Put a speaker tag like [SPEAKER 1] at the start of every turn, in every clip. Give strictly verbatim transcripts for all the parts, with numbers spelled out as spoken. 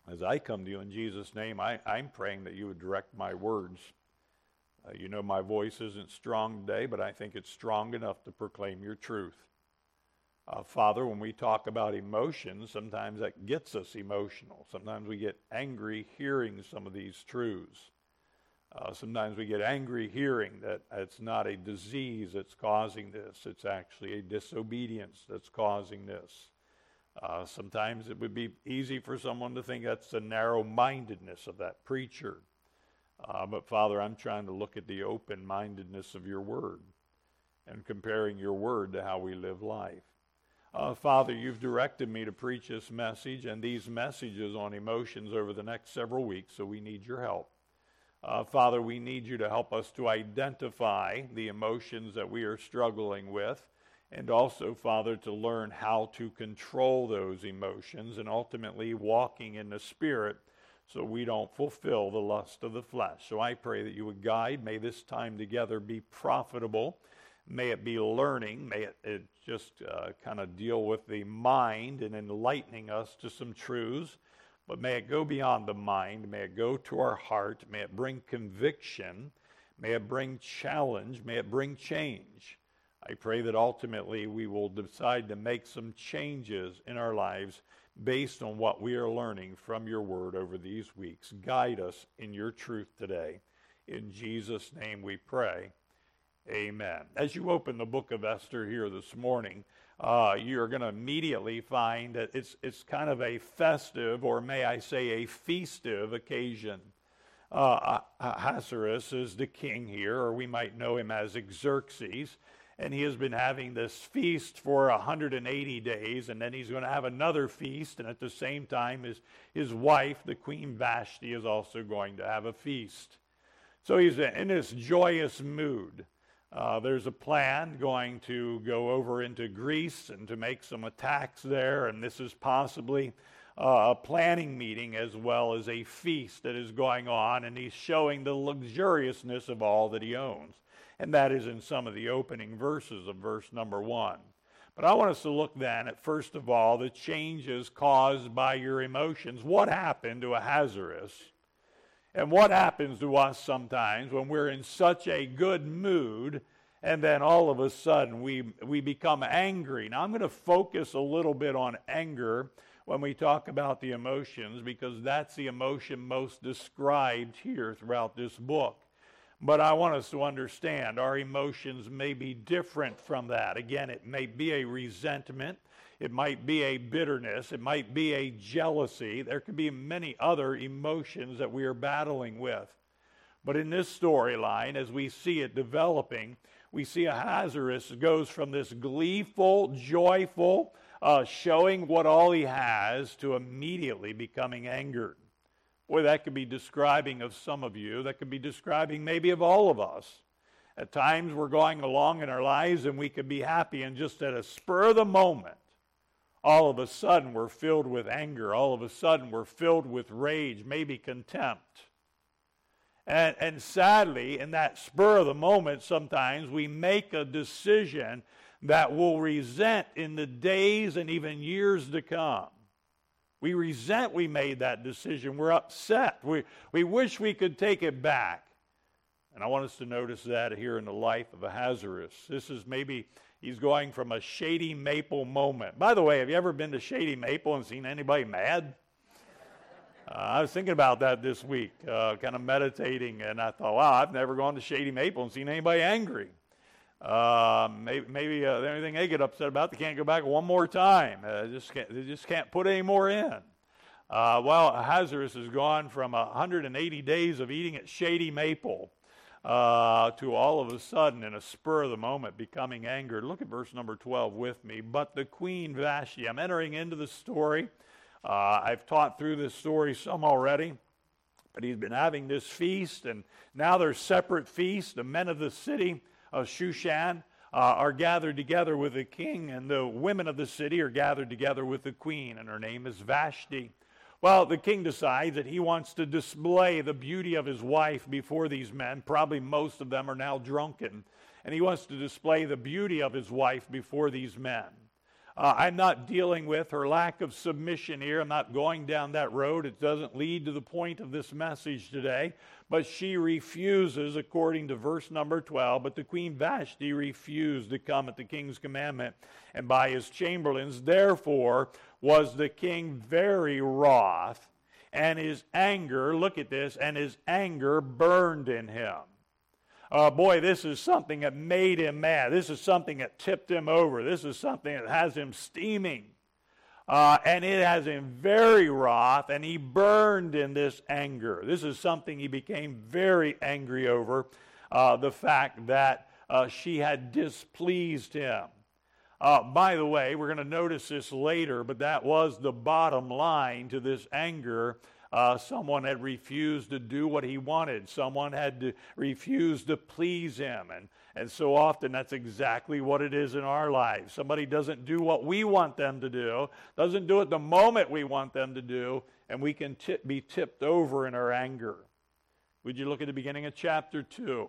[SPEAKER 1] As I come to you in Jesus' name, I, I'm praying that you would direct my words. Uh, you know my voice isn't strong today, but I think it's strong enough to proclaim your truth. Uh, Father, when we talk about emotions, sometimes that gets us emotional. Sometimes we get angry hearing some of these truths. Uh, sometimes we get angry hearing that it's not a disease that's causing this. It's actually a disobedience that's causing this. Uh, sometimes it would be easy for someone to think that's the narrow-mindedness of that preacher. Uh, but Father, I'm trying to look at the open-mindedness of your word and comparing your word to how we live life. Uh, Father, you've directed me to preach this message and these messages on emotions over the next several weeks, so we need your help. Uh, Father, we need you to help us to identify the emotions that we are struggling with, and also, Father, to learn how to control those emotions and ultimately walking in the Spirit so we don't fulfill the lust of the flesh. So I pray that you would guide. May this time together be profitable. May it be learning. May it, it just uh, kind of deal with the mind and enlightening us to some truths. But may it go beyond the mind. May it go to our heart. May it bring conviction. May it bring challenge. May it bring change. I pray that ultimately we will decide to make some changes in our lives based on what we are learning from your word over these weeks. Guide us in your truth today. In Jesus' name we pray. Amen. As you open the book of Esther here this morning, uh, you're going to immediately find that it's, it's kind of a festive, or may I say a feastive occasion. Uh, Ahasuerus is the king here, or we might know him as Xerxes. And he has been having this feast for one hundred eighty days, and then he's going to have another feast, and at the same time his, his wife, the Queen Vashti, is also going to have a feast. So he's in this joyous mood. Uh, there's a plan going to go over into Greece and to make some attacks there, and this is possibly uh, a planning meeting as well as a feast that is going on, and he's showing the luxuriousness of all that he owns. And that is in some of the opening verses of verse number one. But I want us to look then at, first of all, the changes caused by your emotions. What happened to Ahasuerus? And what happens to us sometimes when we're in such a good mood and then all of a sudden we, we become angry? Now I'm going to focus a little bit on anger when we talk about the emotions, because that's the emotion most described here throughout this book. But I want us to understand our emotions may be different from that. Again, it may be a resentment. It might be a bitterness. It might be a jealousy. There could be many other emotions that we are battling with. But in this storyline, as we see it developing, we see Ahasuerus goes from this gleeful, joyful, uh, showing what all he has, to immediately becoming angered. Boy, that could be describing of some of you. That could be describing maybe of all of us. At times we're going along in our lives and we could be happy, and just at a spur of the moment, all of a sudden we're filled with anger. All of a sudden we're filled with rage, maybe contempt. And, and sadly, in that spur of the moment, sometimes we make a decision that we'll resent in the days and even years to come. We resent we made that decision. We're upset. We, we wish we could take it back. And I want us to notice that here in the life of Ahasuerus. This is maybe, he's going from a Shady Maple moment. By the way, have you ever been to Shady Maple and seen anybody mad? Uh, I was thinking about that this week, uh, kind of meditating, and I thought, wow, I've never gone to Shady Maple and seen anybody angry. Uh, maybe maybe uh, the only thing they get upset about, they can't go back one more time. Uh, just can't, they just can't put any more in. Uh, well, Ahasuerus has gone from one hundred eighty days of eating at Shady Maple uh, to all of a sudden, in a spur of the moment, becoming angered. Look at verse number twelve with me. But the Queen Vashti, I'm entering into the story. Uh, I've taught through this story some already. But he's been having this feast, and now there's separate feasts. The men of the city of Shushan uh, are gathered together with the king, and the women of the city are gathered together with the queen, and her name is Vashti. Well, the king decides that he wants to display the beauty of his wife before these men. Probably most of them are now drunken, and he wants to display the beauty of his wife before these men. Uh, I'm not dealing with her lack of submission here. I'm not going down that road. It doesn't lead to the point of this message today. But she refuses, according to verse number twelve. But the Queen Vashti refused to come at the king's commandment and by his chamberlains. Therefore was the king very wroth, and his anger, look at this, and his anger burned in him. Uh, boy, this is something that made him mad. This is something that tipped him over. This is something that has him steaming. Uh, and it has him very wroth, and he burned in this anger. This is something he became very angry over, uh, the fact that uh, she had displeased him. Uh, by the way, we're going to notice this later, but that was the bottom line to this anger. Uh, someone had refused to do what he wanted. Someone had to refuse to please him. And, and so often that's exactly what it is in our lives. Somebody doesn't do what we want them to do, doesn't do it the moment we want them to do, and we can tip, be tipped over in our anger. Would you look at the beginning of chapter two?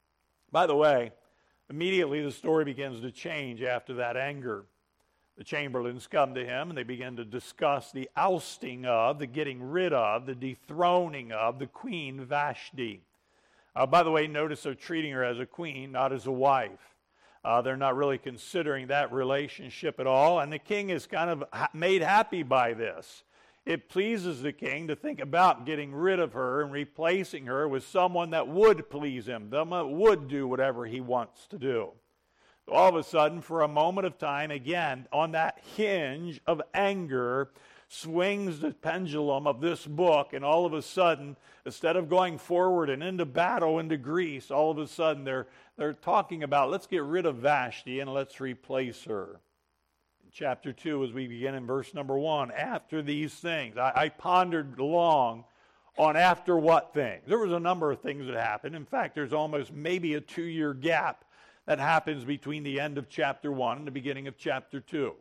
[SPEAKER 1] By the way, immediately the story begins to change after that anger. The chamberlains come to him and they begin to discuss the ousting of, the getting rid of, the dethroning of the Queen Vashti. Uh, by the way, notice they're treating her as a queen, not as a wife. Uh, they're not really considering that relationship at all, and the king is kind of ha- made happy by this. It pleases the king to think about getting rid of her and replacing her with someone that would please him, someone that would do whatever he wants to do. All of a sudden, for a moment of time, again, on that hinge of anger, swings the pendulum of this book, and all of a sudden, instead of going forward and into battle into Greece, all of a sudden they're, they're talking about, let's get rid of Vashti and let's replace her. In chapter two, as we begin in verse number one, after these things, I, I pondered long on after what things. There was a number of things that happened. In fact, there's almost maybe a two-year gap that happens between the end of chapter one and the beginning of chapter two.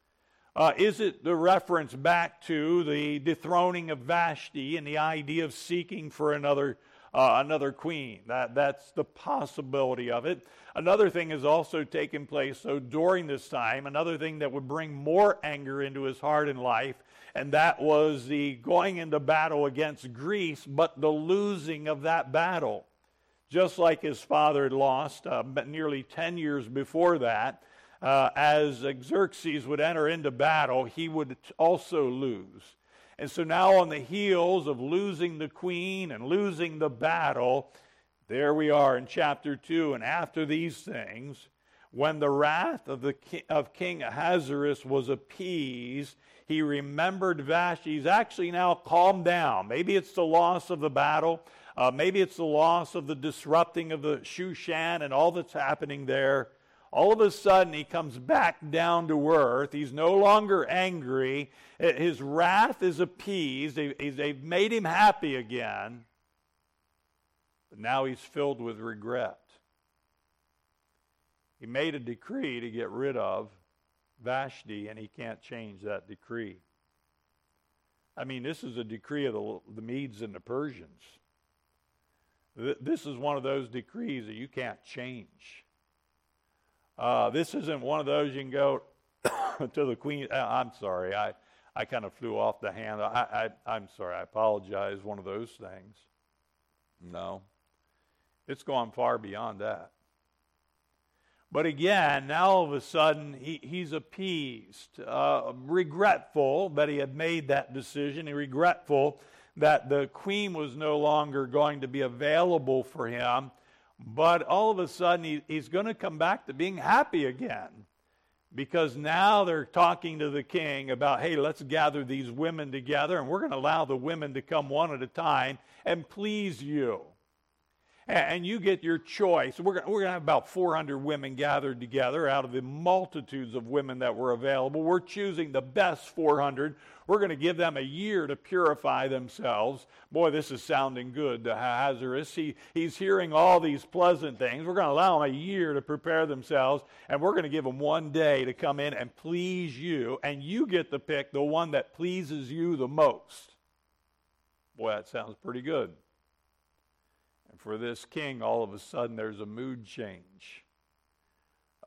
[SPEAKER 1] Uh, is it the reference back to the dethroning of Vashti and the idea of seeking for another uh, another queen? That, that's the possibility of it. Another thing has also taken place, so during this time, another thing that would bring more anger into his heart and life, and that was the going into battle against Greece, but the losing of that battle. Just like his father had lost uh, nearly ten years before that, uh, as Xerxes would enter into battle, he would also lose. And so now on the heels of losing the queen and losing the battle, there we are in chapter two. And after these things, when the wrath of, the ki- of King Ahasuerus was appeased, he remembered Vashti. He's actually now calmed down. Maybe it's the loss of the battle. Uh, maybe it's the loss of the disrupting of the Shushan and all that's happening there. All of a sudden, he comes back down to earth. He's no longer angry. His wrath is appeased. They've made him happy again. But now he's filled with regret. He made a decree to get rid of Vashti, and he can't change that decree. I mean, this is a decree of the, the Medes and the Persians. This is one of those decrees that you can't change. Uh, this isn't one of those you can go to the queen. I'm sorry, I, I kind of flew off the handle. I, I, I'm sorry, I apologize, one of those things. No, it's gone far beyond that. But again, now all of a sudden, he, he's appeased, uh, regretful that he had made that decision, and regretful that the queen was no longer going to be available for him. But all of a sudden, he, he's going to come back to being happy again. Because now they're talking to the king about, hey, let's gather these women together, and we're going to allow the women to come one at a time and please you. And you get your choice. We're going to have about four hundred women gathered together out of the multitudes of women that were available. We're choosing the best four hundred. We're going to give them a year to purify themselves. Boy, this is sounding good to Ahasuerus. He, he's hearing all these pleasant things. We're going to allow them a year to prepare themselves, and we're going to give them one day to come in and please you, and you get to pick the one that pleases you the most. Boy, that sounds pretty good. For this king, all of a sudden, there's a mood change.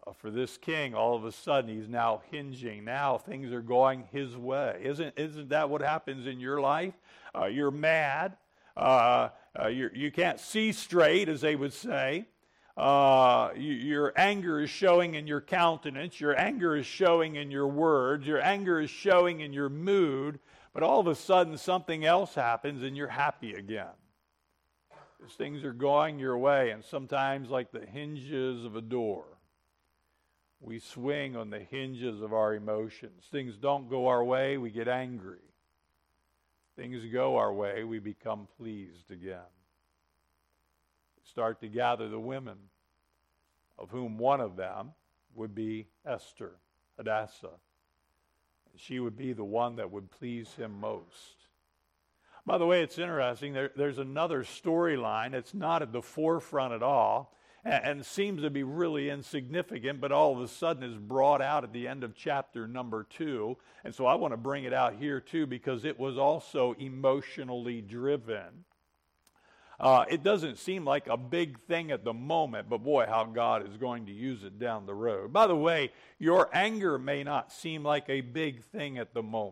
[SPEAKER 1] uh, for this king, all of a sudden, he's now hinging. Now things are going his way. Isn't, isn't that what happens in your life? Uh, you're mad. Uh, uh, you're, you can't see straight, as they would say. Uh, you, your anger is showing in your countenance. Your anger is showing in your words. Your anger is showing in your mood. But all of a sudden, something else happens, and you're happy again. As things are going your way, and sometimes like the hinges of a door, we swing on the hinges of our emotions. Things don't go our way, we get angry. Things go our way, we become pleased again. Start to gather the women, of whom one of them would be Esther, Hadassah. She would be the one that would please him most. By the way, it's interesting. There, there's another storyline that's not at the forefront at all and, and seems to be really insignificant, but all of a sudden is brought out at the end of chapter number two. And so I want to bring it out here too because it was also emotionally driven. Uh, it doesn't seem like a big thing at the moment, but boy, how God is going to use it down the road. By the way, your anger may not seem like a big thing at the moment.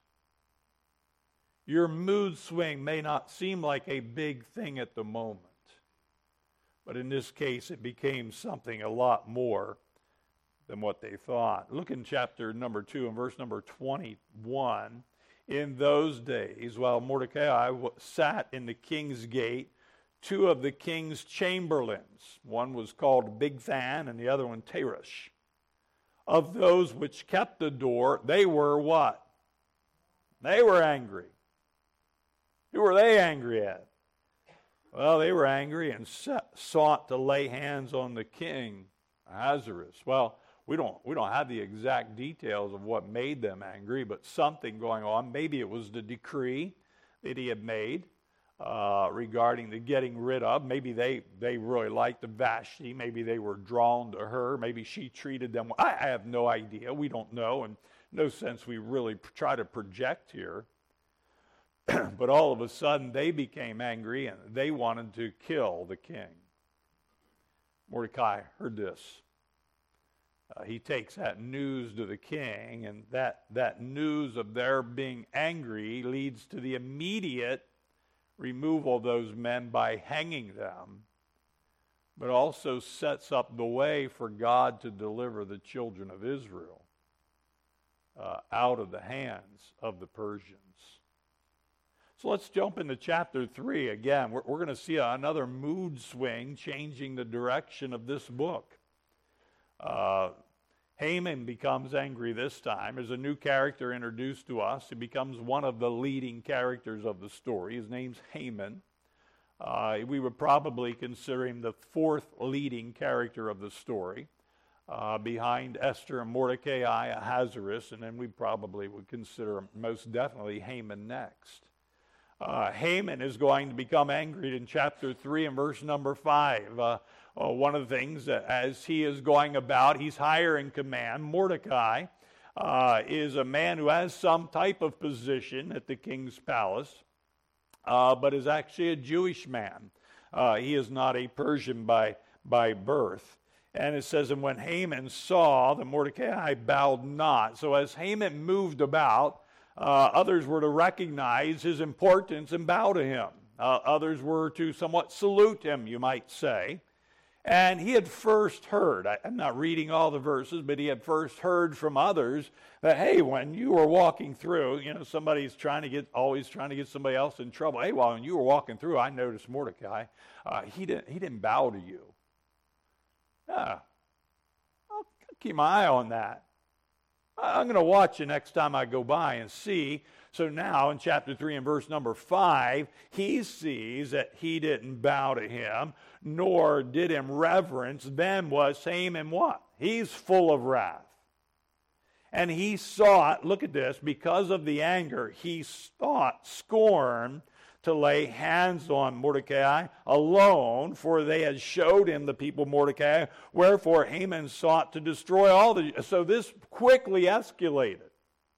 [SPEAKER 1] Your mood swing may not seem like a big thing at the moment. But in this case, it became something a lot more than what they thought. Look in chapter number two and verse number twenty-one. In those days, while Mordecai sat in the king's gate, two of the king's chamberlains, one was called Bigthan and the other one Teresh, of those which kept the door, they were what? They were angry. Who were they angry at? Well, they were angry and sought to lay hands on the king, Ahasuerus. Well, we don't we don't have the exact details of what made them angry, but something going on. Maybe it was the decree that he had made uh, regarding the getting rid of. Maybe they, they really liked Vashti. Maybe they were drawn to her. Maybe she treated them well. I, I have no idea. We don't know, and no sense we really try to project here. But all of a sudden, they became angry, and they wanted to kill the king. Mordecai heard this. Uh, he takes that news to the king, and that, that news of their being angry leads to the immediate removal of those men by hanging them, but also sets up the way for God to deliver the children of Israel uh, out of the hands of the Persians. So let's jump into chapter three. Again, we're, we're going to see another mood swing changing the direction of this book. Uh, Haman becomes angry this time. There's a new character introduced to us. He becomes one of the leading characters of the story. His name's Haman. Uh, we would probably consider him the fourth leading character of the story, uh, behind Esther and Mordecai, Ahasuerus, and then we probably would consider most definitely Haman next. Uh, Haman is going to become angry in chapter three and verse number five. Uh, uh, one of the things that as he is going about, he's higher in command. Mordecai uh, is a man who has some type of position at the king's palace, uh, but is actually a Jewish man. Uh, he is not a Persian by, by birth. And it says, and when Haman saw that Mordecai bowed not. So as Haman moved about, Uh, others were to recognize his importance and bow to him. Uh, others were to somewhat salute him, you might say. And he had first heard, I, I'm not reading all the verses, but he had first heard from others that, hey, when you were walking through, you know, somebody's trying to get, always trying to get somebody else in trouble. Hey, while when you were walking through, I noticed Mordecai, uh, he didn't, he didn't bow to you. Yeah, I'll keep my eye on that. I'm going to watch you next time I go by and see. So now in chapter three and verse number five, he sees that he didn't bow to him, nor did him reverence. Then was Haman what? He's full of wrath. And he sought, look at this, because of the anger, he sought scorn to lay hands on Mordecai alone, for they had showed him the people Mordecai. Wherefore Haman sought to destroy all the... So this quickly escalated.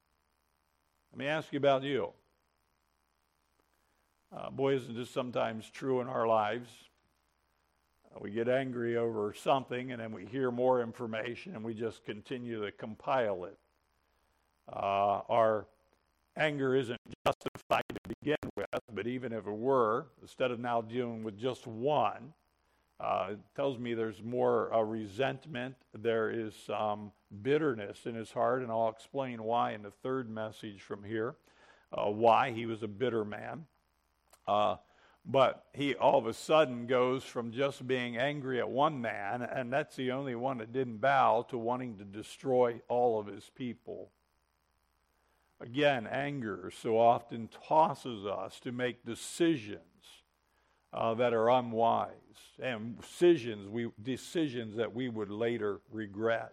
[SPEAKER 1] Let me ask you about you. Uh, boy, isn't this sometimes true in our lives? We get angry over something, and then we hear more information, and we just continue to compile it. Uh, our anger isn't justified to begin with, but even if it were, instead of now dealing with just one, uh, it tells me there's more uh, resentment, there is some bitterness in his heart, and I'll explain why in the third message from here, uh, why he was a bitter man. Uh, but he all of a sudden goes from just being angry at one man, and that's the only one that didn't bow, to wanting to destroy all of his people. Again, anger so often tosses us to make decisions uh, that are unwise, and decisions we decisions that we would later regret.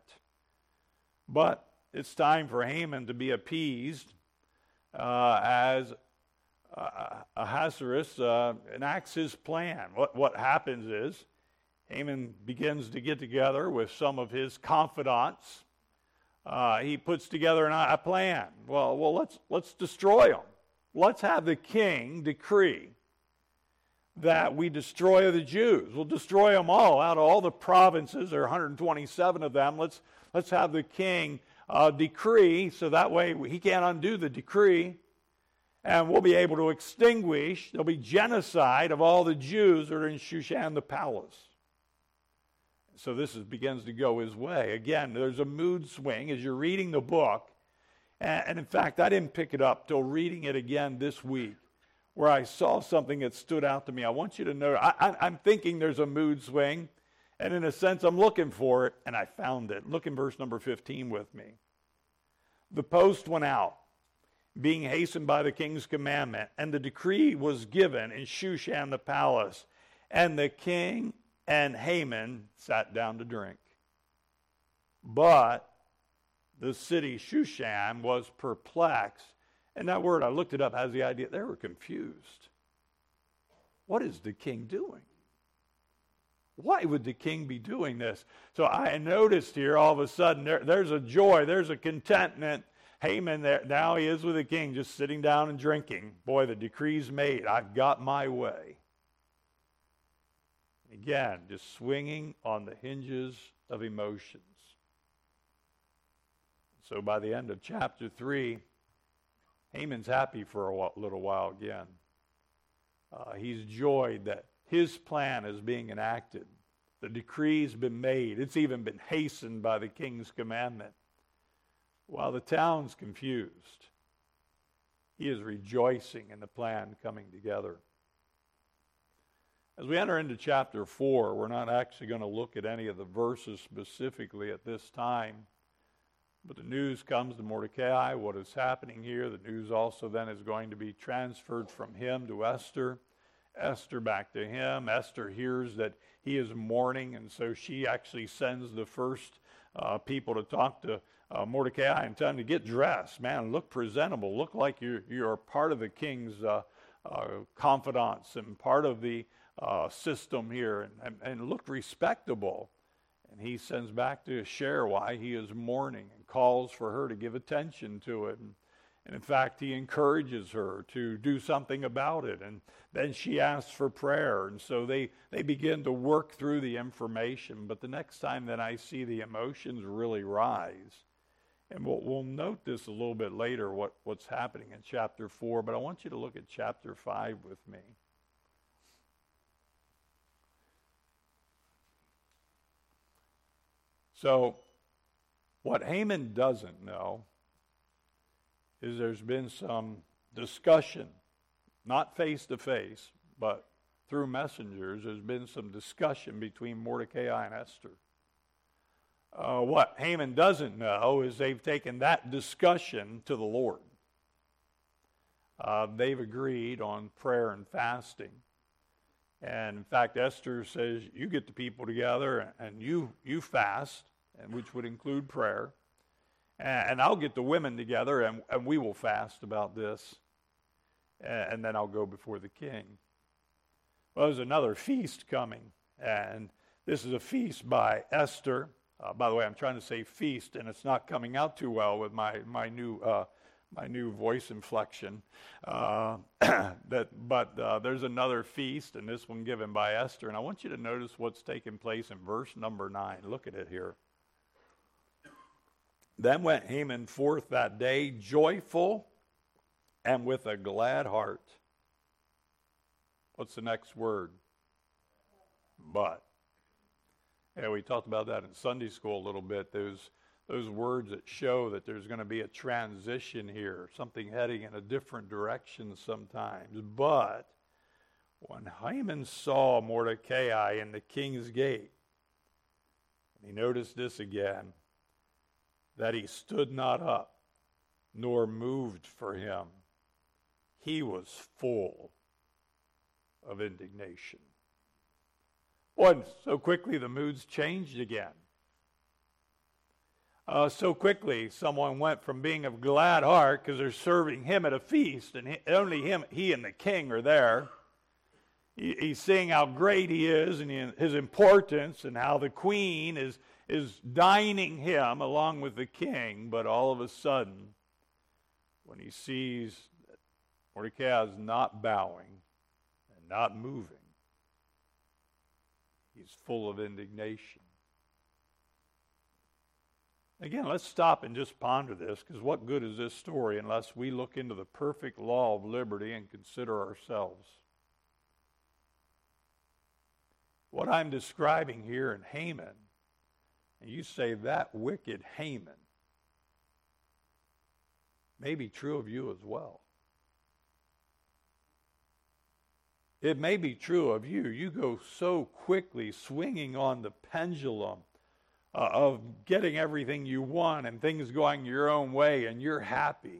[SPEAKER 1] But it's time for Haman to be appeased uh, as uh, Ahasuerus uh, enacts his plan. What what happens is Haman begins to get together with some of his confidants. Uh, he puts together an, a plan. Well, well, let's let's destroy them. Let's have the king decree that we destroy the Jews. We'll destroy them all out of all the provinces. There are one hundred twenty-seven of them. Let's let's have the king uh, decree, so that way he can't undo the decree, and we'll be able to extinguish. There'll be genocide of all the Jews that are in Shushan the palace. So this is, begins to go his way. Again, there's a mood swing as you're reading the book. And, and in fact, I didn't pick it up till reading it again this week, where I saw something that stood out to me. I want you to know, I, I, I'm thinking there's a mood swing. And in a sense, I'm looking for it, and I found it. Look in verse number fifteen with me. The post went out, being hastened by the king's commandment, and the decree was given in Shushan the palace. And the king and Haman sat down to drink. But the city Shushan was perplexed. And that word, I looked it up, has the idea, they were confused. What is the king doing? Why would the king be doing this? So I noticed here, all of a sudden, there, there's a joy, there's a contentment. Haman, there, now he is with the king, just sitting down and drinking. Boy, the decree's made. I've got my way. Again, just swinging on the hinges of emotions. So by the end of chapter three, Haman's happy for a little while again. Uh, he's joyed that his plan is being enacted. The decree's been made. It's even been hastened by the king's commandment. While the town's confused, he is rejoicing in the plan coming together. As we enter into chapter four, we're not actually going to look at any of the verses specifically at this time. But the news comes to Mordecai, what is happening here. The news also then is going to be transferred from him to Esther. Esther back to him. Esther hears that he is mourning, and so she actually sends the first uh, people to talk to uh, Mordecai and tell him to get dressed. Man, look presentable. Look like you're, you're part of the king's uh, uh, confidants and part of the Uh, system here, and, and, and look respectable. And he sends back to share why he is mourning and calls for her to give attention to it. And, and in fact, he encourages her to do something about it. And then she asks for prayer. And so they, they begin to work through the information. But the next time that I see the emotions really rise, and we'll, we'll note this a little bit later, what, what's happening in chapter four, but I want you to look at chapter five with me. So, what Haman doesn't know is there's been some discussion, not face-to-face, but through messengers, there's been some discussion between Mordecai and Esther. Uh, what Haman doesn't know is they've taken that discussion to the Lord. Uh, they've agreed on prayer and fasting. And in fact, Esther says, you get the people together and you you fast, and which would include prayer. And, and I'll get the women together and, and we will fast about this. And, and then I'll go before the king. Well, there's another feast coming. And this is a feast by Esther. Uh, by the way, I'm trying to say feast, and it's not coming out too well with my, my new uh, my new voice inflection. Uh, that, but uh, there's another feast, and this one given by Esther. And I want you to notice what's taking place in verse number nine. Look at it here. Then went Haman forth that day, joyful and with a glad heart. What's the next word? But. Yeah, we talked about that in Sunday school a little bit. Those those words that show that there's going to be a transition here, something heading in a different direction sometimes. But when Haman saw Mordecai in the king's gate, and he noticed this again, that he stood not up, nor moved for him, he was full of indignation. Boy, so quickly the moods changed again. Uh, so quickly someone went from being of glad heart because they're serving him at a feast, and he, only him, he and the king are there. He, he's seeing how great he is and he, his importance, and how the queen is, is dining him along with the king. But all of a sudden, when he sees that Mordecai is not bowing and not moving, he's full of indignation. Again, let's stop and just ponder this, because what good is this story unless we look into the perfect law of liberty and consider ourselves? What I'm describing here in Haman, and you say that wicked Haman, may be true of you as well. It may be true of you. You go so quickly swinging on the pendulum uh, of getting everything you want and things going your own way, and you're happy,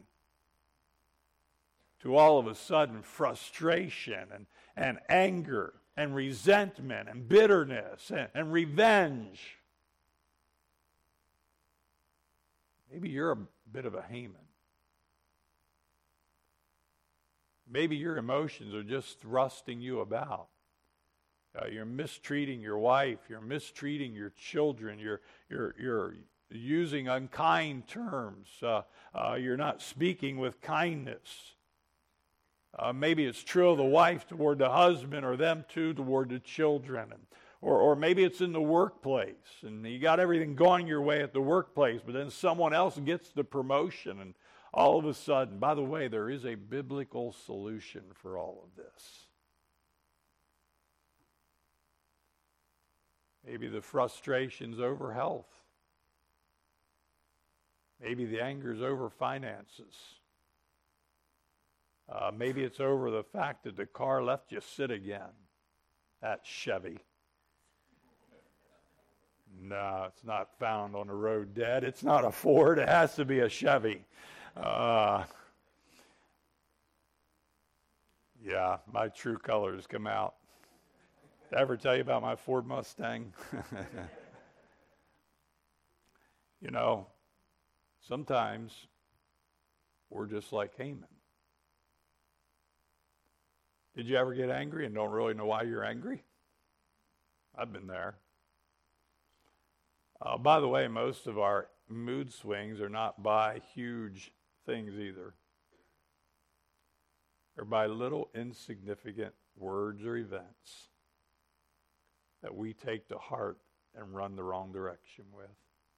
[SPEAKER 1] to all of a sudden frustration and, and anger and resentment and bitterness and, and revenge. Maybe you're a bit of a Haman. Maybe your emotions are just thrusting you about. Uh, you're mistreating your wife. You're mistreating your children. You're you're you're using unkind terms. Uh, uh, you're not speaking with kindness. Uh, maybe it's true of the wife toward the husband, or them two toward the children, and, or or maybe it's in the workplace, and you got everything going your way at the workplace, but then someone else gets the promotion, and all of a sudden, by the way, there is a biblical solution for all of this. Maybe the frustration's over health. Maybe the anger's over finances. Uh, maybe it's over the fact that the car left you sit again. That Chevy. No, it's not found on the road dead. It's not a Ford. It has to be a Chevy. Uh, yeah, my true colors come out. Did I ever tell you about my Ford Mustang? You know, sometimes we're just like Haman. Did you ever get angry and don't really know why you're angry? I've been there. Uh, by the way, most of our mood swings are not by huge things either. They're by little insignificant words or events that we take to heart and run the wrong direction with.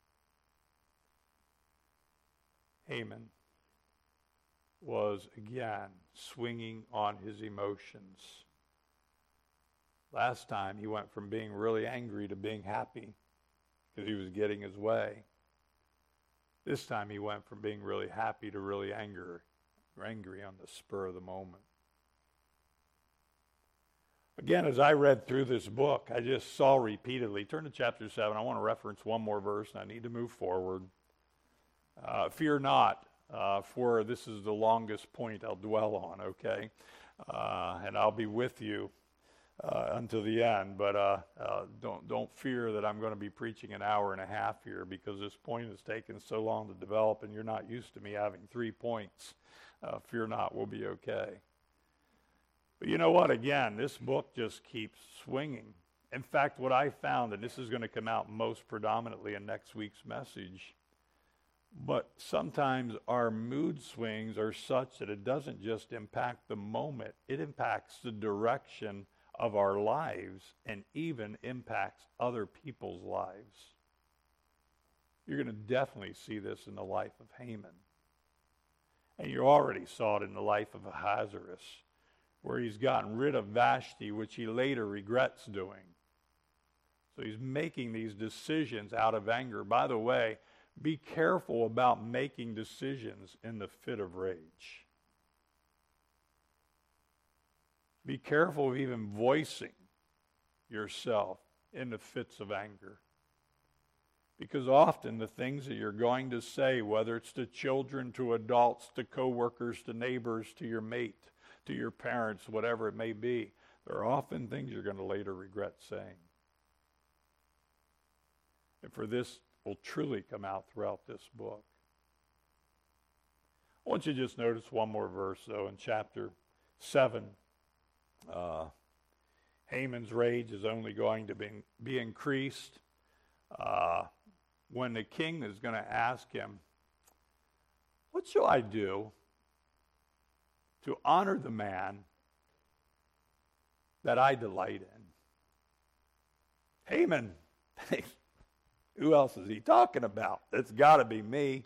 [SPEAKER 1] Haman was again swinging on his emotions. Last time he went from being really angry to being happy because he was getting his way. This time he went from being really happy to really anger, angry on the spur of the moment. Again, as I read through this book, I just saw repeatedly, turn to chapter seven, I want to reference one more verse, and I need to move forward. Uh, fear not, uh, for this is the longest point I'll dwell on, okay? Uh, and I'll be with you uh, until the end, but uh, uh, don't, don't fear that I'm going to be preaching an hour and a half here, because this point has taken so long to develop, and you're not used to me having three points. Uh, fear not, we'll be okay. But you know what? Again, this book just keeps swinging. In fact, what I found, and this is going to come out most predominantly in next week's message, But sometimes our mood swings are such that it doesn't just impact the moment, it impacts the direction of our lives and even impacts other people's lives. You're going to definitely see this in the life of Haman. And you already saw it in the life of Ahasuerus, where he's gotten rid of Vashti, which he later regrets doing. So he's making these decisions out of anger. By the way, be careful about making decisions in the fit of rage. Be careful of even voicing yourself in the fits of anger. Because often the things that you're going to say, whether it's to children, to adults, to coworkers, to neighbors, to your mate, to your parents, whatever it may be, there are often things you're going to later regret saying. And for this will truly come out throughout this book. I want you to just notice one more verse, though, in chapter seven. Uh, Haman's rage is only going to be, be increased uh, when the king is going to ask him, what shall I do to honor the man that I delight in? Haman, who else is he talking about? It's got to be me.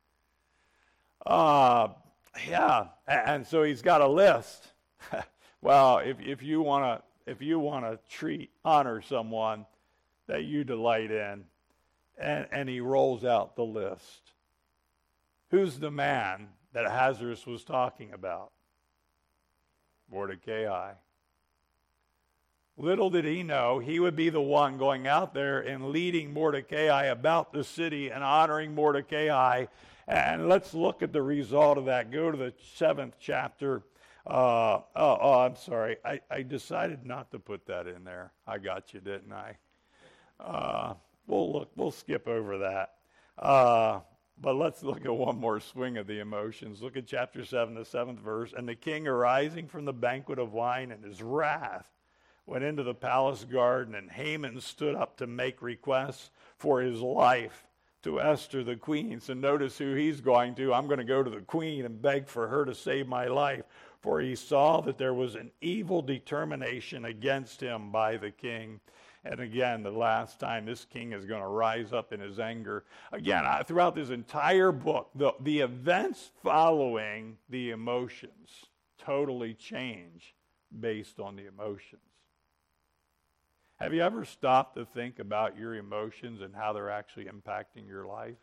[SPEAKER 1] Uh, yeah, and so he's got a list. Well, if if you want to if you want to treat honor someone that you delight in, and and he rolls out the list. Who's the man that Ahasuerus was talking about? Mordecai. Little did he know he would be the one going out there and leading Mordecai about the city and honoring Mordecai. And let's look at the result of that. Go to the seventh chapter. Uh, oh, oh, I'm sorry. I, I decided not to put that in there. I got you, didn't I? Uh, we'll look. We'll skip over that. Uh, but let's look at one more swing of the emotions. Look at chapter seven, the seventh verse. And the king, arising from the banquet of wine in his wrath, went into the palace garden, and Haman stood up to make requests for his life to Esther the queen. So notice who he's going to. I'm going to go to the queen and beg for her to save my life. For he saw that there was an evil determination against him by the king. And again, the last time this king is going to rise up in his anger. Again, I, throughout this entire book, the, the events following the emotions totally change based on the emotions. Have you ever stopped to think about your emotions and how they're actually impacting your life?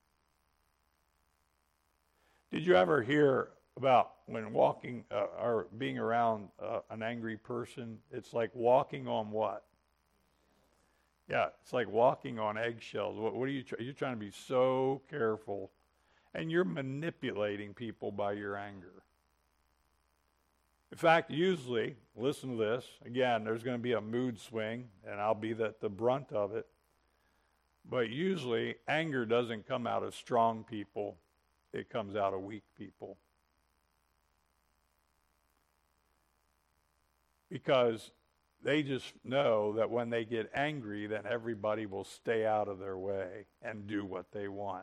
[SPEAKER 1] Did you ever hear about when walking uh, or being around uh, an angry person, it's like walking on what? Yeah, it's like walking on eggshells. What, what are you trying? You're trying to be so careful, and you're manipulating people by your anger. In fact, usually, listen to this, again, there's going to be a mood swing, and I'll be at the brunt of it. But usually, anger doesn't come out of strong people. It comes out of weak people. Because they just know that when they get angry, then everybody will stay out of their way and do what they want.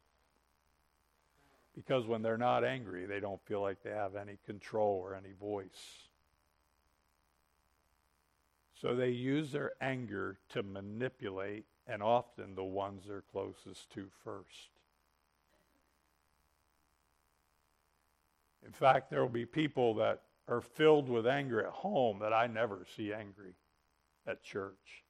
[SPEAKER 1] Because when they're not angry, they don't feel like they have any control or any voice. So they use their anger to manipulate, and often the ones they're closest to first. In fact, there will be people that are filled with anger at home that I never see angry at church.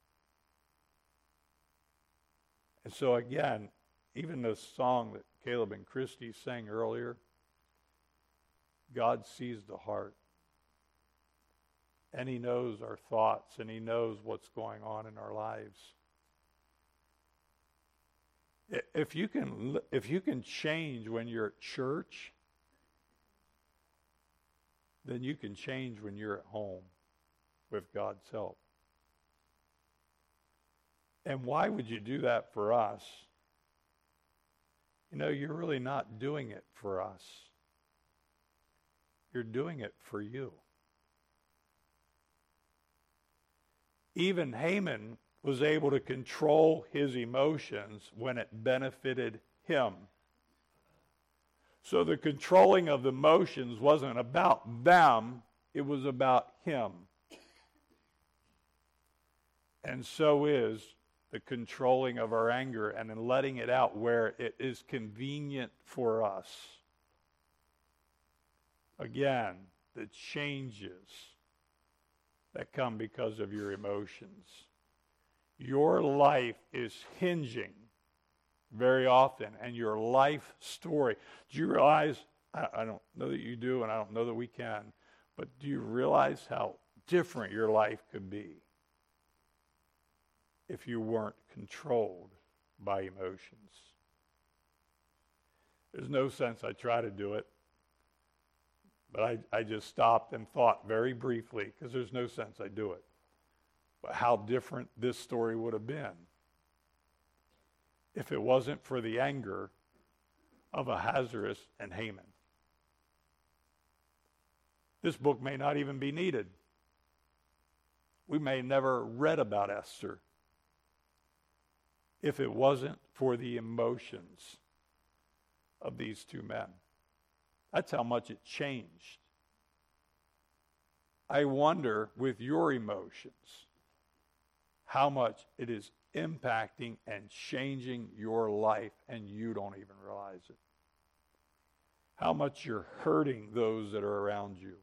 [SPEAKER 1] And so again, even the song that Caleb and Christy sang earlier, God sees the heart. And he knows our thoughts, and he knows what's going on in our lives. If you can, if you can change when you're at church, then you can change when you're at home with God's help. And why would you do that for us? You know, you're really not doing it for us. You're doing it for you. Even Haman was able to control his emotions when it benefited him. So the controlling of the emotions wasn't about them, it was about him. And so is the controlling of our anger and in letting it out where it is convenient for us. Again, the changes that come because of your emotions. Your life is hinging very often, and your life story. Do you realize, I, I don't know that you do, and I don't know that we can, but do you realize how different your life could be if you weren't controlled by emotions? There's no sense I try to do it, but I, I just stopped and thought very briefly, because there's no sense I do it, but how different this story would have been if it wasn't for the anger of Ahasuerus and Haman. This book may not even be needed. We may never read about Esther if it wasn't for the emotions of these two men. That's how much it changed. I wonder, with your emotions, how much it is impacting and changing your life, and you don't even realize it. How much you're hurting those that are around you.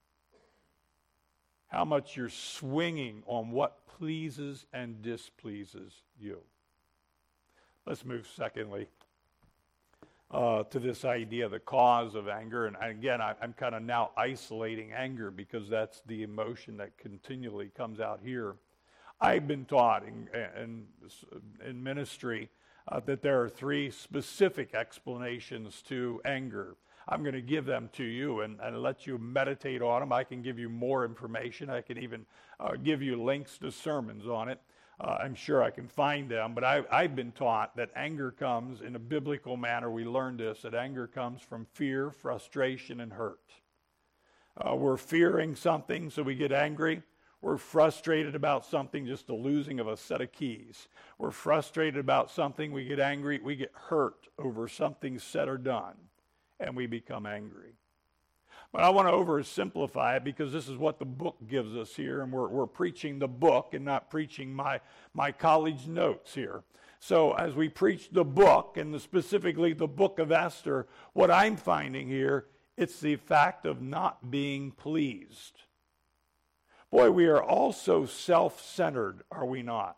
[SPEAKER 1] How much you're swinging on what pleases and displeases you. Let's move, secondly, uh, to this idea, the cause of anger. And again, I, I'm kind of now isolating anger because that's the emotion that continually comes out here. I've been taught in, in, in ministry uh, that there are three specific explanations to anger. I'm going to give them to you and, and let you meditate on them. I can give you more information. I can even uh, give you links to sermons on it. Uh, I'm sure I can find them, but I, I've been taught that anger comes in a biblical manner. We learned this, that anger comes from fear, frustration, and hurt. Uh, we're fearing something, so we get angry. We're frustrated about something, just the losing of a set of keys. We're frustrated about something, we get angry. We get hurt over something said or done, and we become angry. But I want to oversimplify it because this is what the book gives us here, and we're, we're preaching the book and not preaching my, my college notes here. So as we preach the book, and the, specifically the book of Esther, what I'm finding here, it's the fact of not being pleased. Boy, we are all so self-centered, are we not?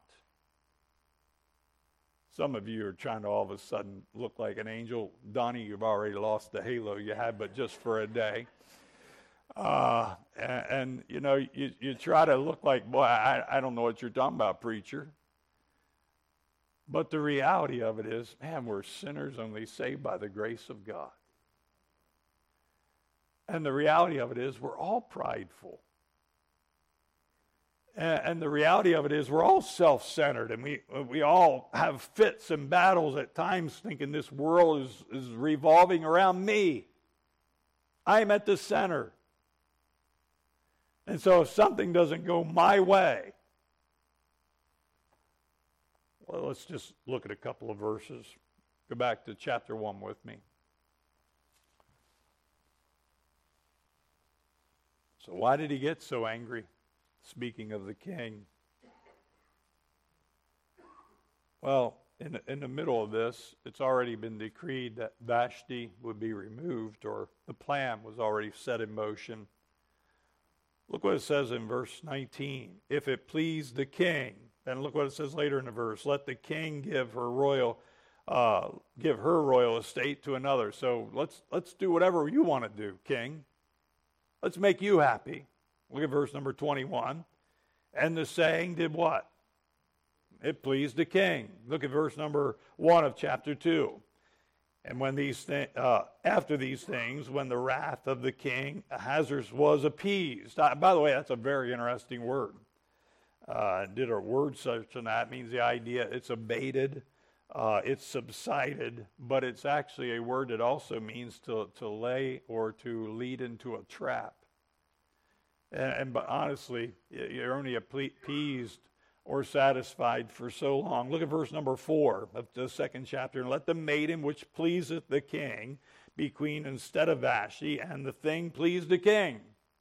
[SPEAKER 1] Some of you are trying to all of a sudden look like an angel. Donnie, you've already lost the halo you had, but just for a day. Uh, and, and, you know, you, you try to look like, boy, I, I don't know what you're talking about, preacher. But the reality of it is, man, we're sinners only saved by the grace of God. And the reality of it is, we're all prideful. And the reality of it is we're all self-centered, and we we all have fits and battles at times thinking this world is, is revolving around me. I'm at the center. And so if something doesn't go my way, well, let's just look at a couple of verses. Go back to chapter one with me. So why did he get so angry? Speaking of the king. Well, in the, in the middle of this, it's already been decreed that Vashti would be removed, or the plan was already set in motion. Look what it says in verse nineteen. If it pleased the king, then look what it says later in the verse. Let the king give her royal, uh, give her royal estate to another. So let's let's do whatever you want to do, king. Let's make you happy. Look at verse number twenty-one. And the saying did what? It pleased the king. Look at verse number one of chapter two. And when these thi- uh, after these things, when the wrath of the king Ahasuerus was appeased. Uh, by the way, that's a very interesting word. Uh, did a word search on that. It means the idea it's abated, uh, it's subsided, but it's actually a word that also means to, to lay or to lead into a trap. And, and but honestly, you're only appeased or satisfied for so long. Look at verse number four of the second chapter. And let the maiden which pleaseth the king be queen instead of Vashti, and the thing pleased the king.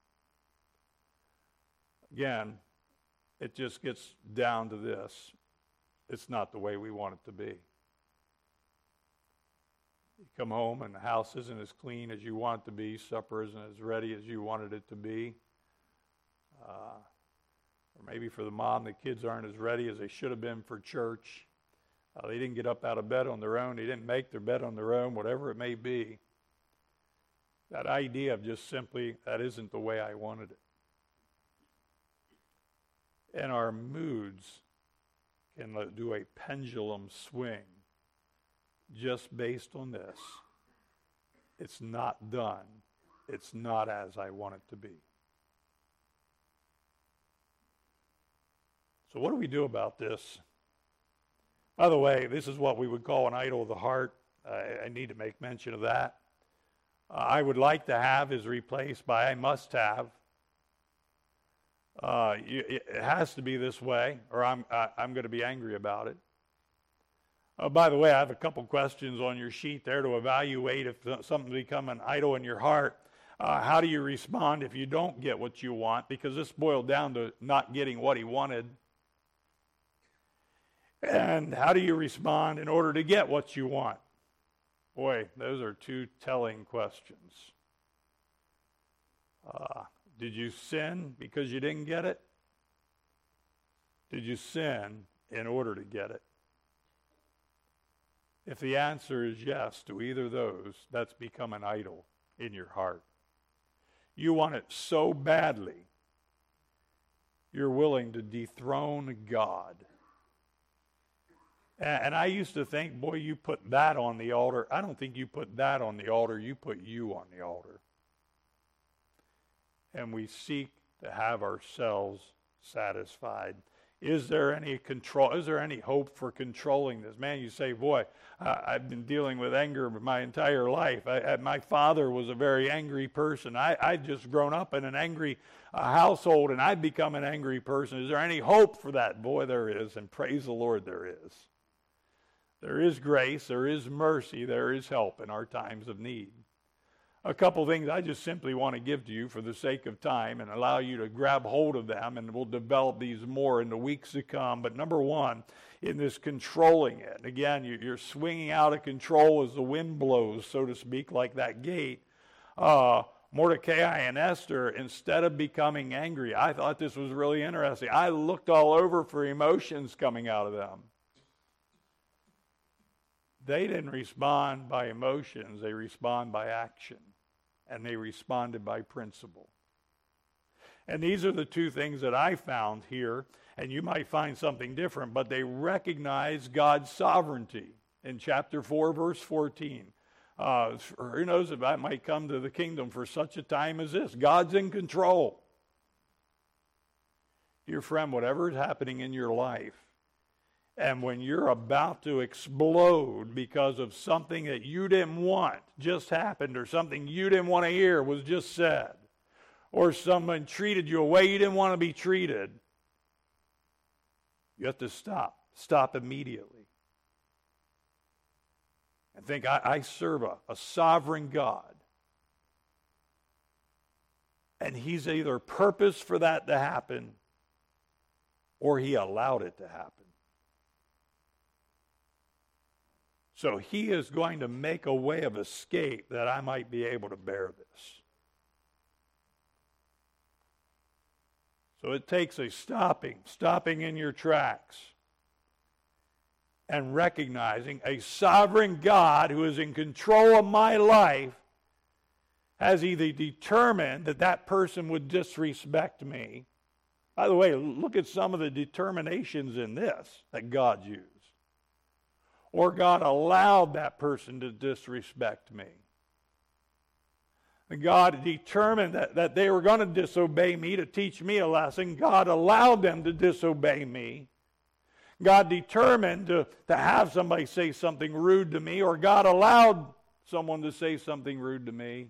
[SPEAKER 1] Again, it just gets down to this. It's not the way we want it to be. You come home and the house isn't as clean as you want it to be. Supper isn't as ready as you wanted it to be. Uh, or maybe for the mom, the kids aren't as ready as they should have been for church. Uh, they didn't get up out of bed on their own. They didn't make their bed on their own, whatever it may be. That idea of just simply, that isn't the way I wanted it. And our moods can do a pendulum swing just based on this. It's not done. It's not as I want it to be. So what do we do about this? By the way, this is what we would call an idol of the heart. I, I need to make mention of that. Uh, I would like to have is replaced by I must have. Uh, it has to be this way, or I'm I, I'm going to be angry about it. Uh, by the way, I have a couple questions on your sheet there to evaluate if something become an idol in your heart. Uh, how do you respond if you don't get what you want? Because this boiled down to not getting what he wanted. And how do you respond in order to get what you want? Boy, those are two telling questions. Uh, did you sin because you didn't get it? Did you sin in order to get it? If the answer is yes to either of those, that's become an idol in your heart. You want it so badly, you're willing to dethrone God. And I used to think, boy, you put that on the altar. I don't think you put that on the altar. You put you on the altar. And we seek to have ourselves satisfied. Is there any control? Is there any hope for controlling this? Man, you say, boy, uh, I've been dealing with anger my entire life. I, I, my father was a very angry person. I, I've just grown up in an angry uh, household, and I've become an angry person. Is there any hope for that? Boy, there is, and praise the Lord, there is. There is grace, there is mercy, there is help in our times of need. A couple things I just simply want to give to you for the sake of time and allow you to grab hold of them, and we'll develop these more in the weeks to come. But number one, in this controlling it, again, you're swinging out of control as the wind blows, so to speak, like that gate. Uh, Mordecai and Esther, instead of becoming angry, I thought this was really interesting. I looked all over for emotions coming out of them. They didn't respond by emotions, they respond by action. And they responded by principle. And these are the two things that I found here, and you might find something different, but they recognize God's sovereignty in chapter four, verse fourteen. Uh, who knows if I might come to the kingdom for such a time as this? God's in control. Dear friend, whatever is happening in your life, and when you're about to explode because of something that you didn't want just happened, or something you didn't want to hear was just said, or someone treated you a way you didn't want to be treated, you have to stop. Stop immediately. And think, I, I serve a, a sovereign God. And he's either purposed for that to happen, or he allowed it to happen. So he is going to make a way of escape that I might be able to bear this. So it takes a stopping, stopping in your tracks, and recognizing a sovereign God who is in control of my life has either determined that that person would disrespect me. By the way, look at some of the determinations in this that God used. Or God allowed that person to disrespect me. And God determined that, that they were going to disobey me to teach me a lesson. God allowed them to disobey me. God determined to, to have somebody say something rude to me, or God allowed someone to say something rude to me.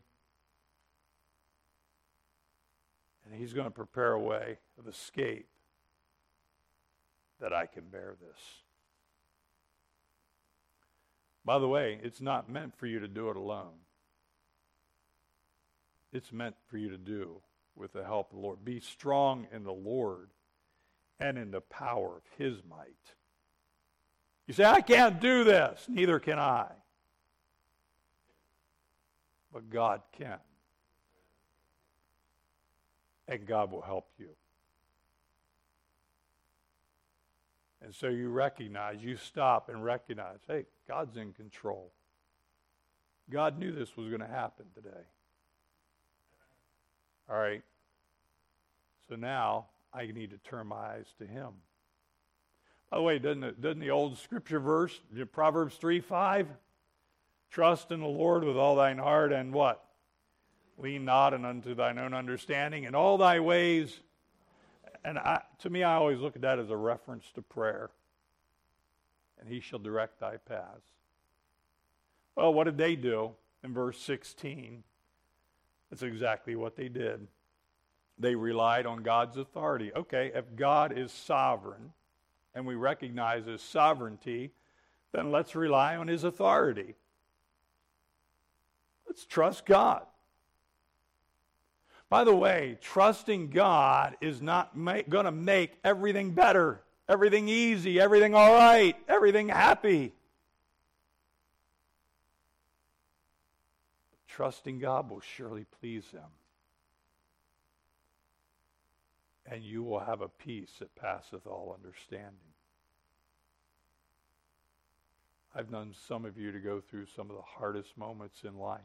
[SPEAKER 1] And he's going to prepare a way of escape. that I can bear this. By the way, it's not meant for you to do it alone. It's meant for you to do with the help of the Lord. Be strong in the Lord and in the power of his might. You say, I can't do this. Neither can I. But God can. And God will help you. And so you recognize, you stop and recognize, hey, God's in control. God knew this was going to happen today. All right. So now I need to turn my eyes to him. By the way, doesn't, it, doesn't the old scripture verse, Proverbs three five, trust in the Lord with all thine heart and what? Lean not unto thine own understanding. In all thy ways. And I, to me, I always look at that as a reference to prayer. And he shall direct thy paths. Well, what did they do in verse sixteen? That's exactly what they did. They relied on God's authority. Okay, if God is sovereign, and we recognize his sovereignty, then let's rely on his authority. Let's trust God. By the way, trusting God is not going to make everything better, everything easy, everything all right, everything happy. Trusting God will surely please him. And you will have a peace that passeth all understanding. I've known some of you to go through some of the hardest moments in life.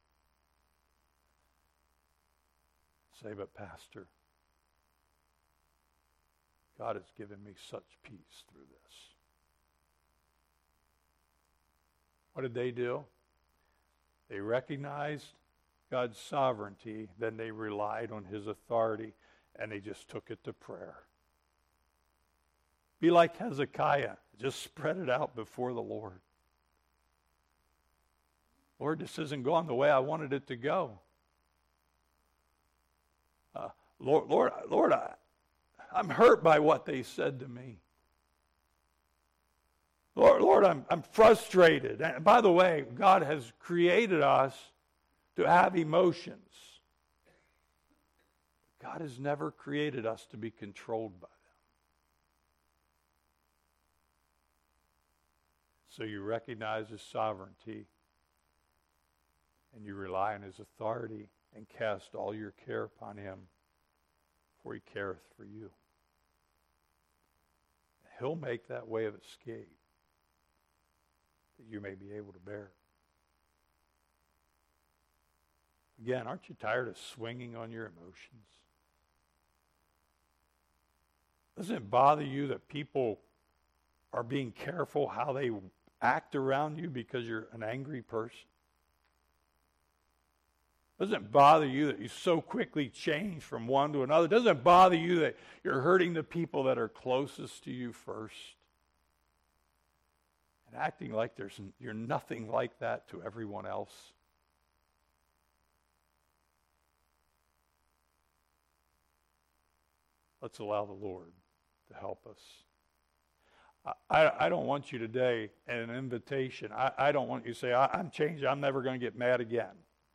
[SPEAKER 1] Say, but Pastor, God has given me such peace through this. What did they do? They recognized God's sovereignty, then they relied on his authority, and they just took it to prayer. Be like Hezekiah. Just spread it out before the Lord. Lord, this isn't going the way I wanted it to go. Uh, Lord, Lord, Lord, I, I'm hurt by what they said to me. Lord, Lord, I'm, I'm frustrated. And by the way, God has created us to have emotions. God has never created us to be controlled by them. So you recognize his sovereignty and you rely on his authority and cast all your care upon him, for he careth for you. He'll make that way of escape that you may be able to bear it. Again, aren't you tired of swinging on your emotions? Doesn't it bother you that people are being careful how they act around you because you're an angry person? Doesn't it bother you that you so quickly change from one to another? Doesn't it bother you that you're hurting the people that are closest to you first? And acting like there's you're nothing like that to everyone else? Let's allow the Lord to help us. I, I don't want you today, and an invitation, I, I don't want you to say, I, I'm changed, I'm never going to get mad again.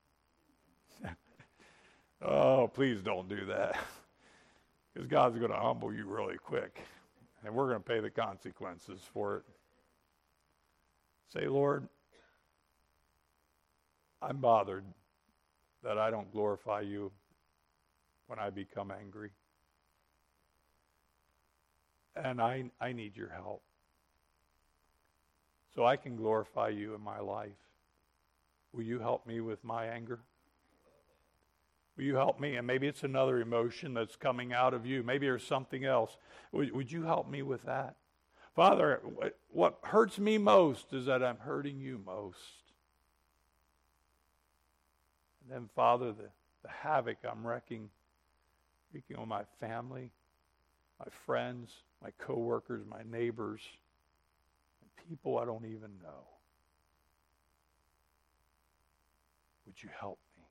[SPEAKER 1] Oh, please don't do that. Because God's going to humble you really quick. And we're going to pay the consequences for it. Say, Lord, I'm bothered that I don't glorify you when I become angry. And I, I need your help so I can glorify you in my life. Will you help me with my anger? Will you help me? And maybe it's another emotion that's coming out of you. Maybe there's something else. Would, would you help me with that? Father, what hurts me most is that I'm hurting you most. And then, Father, the, the havoc I'm wrecking, wreaking on my family, my friends, my coworkers, my neighbors, and people I don't even know. Would you help me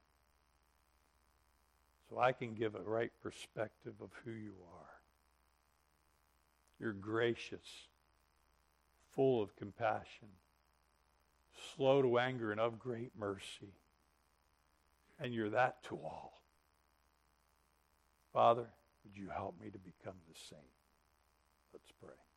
[SPEAKER 1] so I can give a right perspective of who you are? You're gracious, full of compassion, slow to anger and of great mercy. And you're that to all. Father, would you help me to become the same? Let's pray.